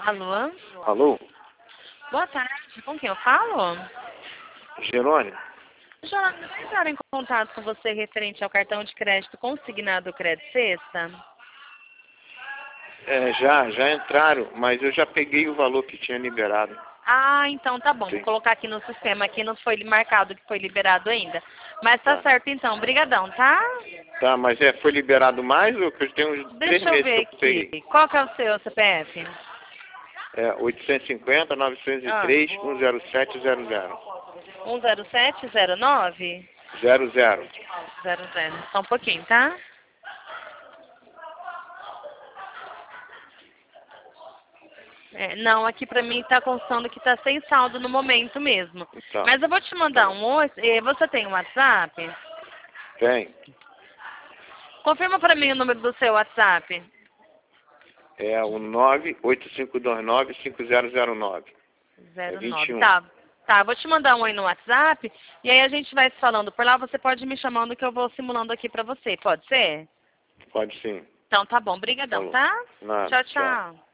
Alô? Alô? Boa tarde, com quem eu falo? Jerônimo? Jorge, vai entrar em contato com você referente ao cartão de crédito consignado Crédito Sexta? Já entraram, mas eu já peguei o valor que tinha liberado. Ah, então tá bom. Sim. Vou colocar aqui no sistema, aqui não foi marcado que foi liberado ainda. Mas tá certo então, brigadão, tá? Tá, mas foi liberado mais ou que eu tenho uns 3 Deixa eu meses ver que eu peguei? aqui. Qual que é o seu CPF? 850 903 10700. 10709? 00. 00. Só um pouquinho, tá? Não, aqui pra mim tá constando que tá sem saldo no momento mesmo. Tá. Mas eu vou te mandar um oi. Você tem um WhatsApp? Tem. Confirma pra mim o número do seu WhatsApp. É o 985295009. 09. 21. Tá, vou te mandar um oi no WhatsApp e aí a gente vai se falando por lá. Você pode ir me chamando que eu vou simulando aqui pra você. Pode ser? Pode sim. Então tá bom. Brigadão, tá? Nada, Tchau, tchau.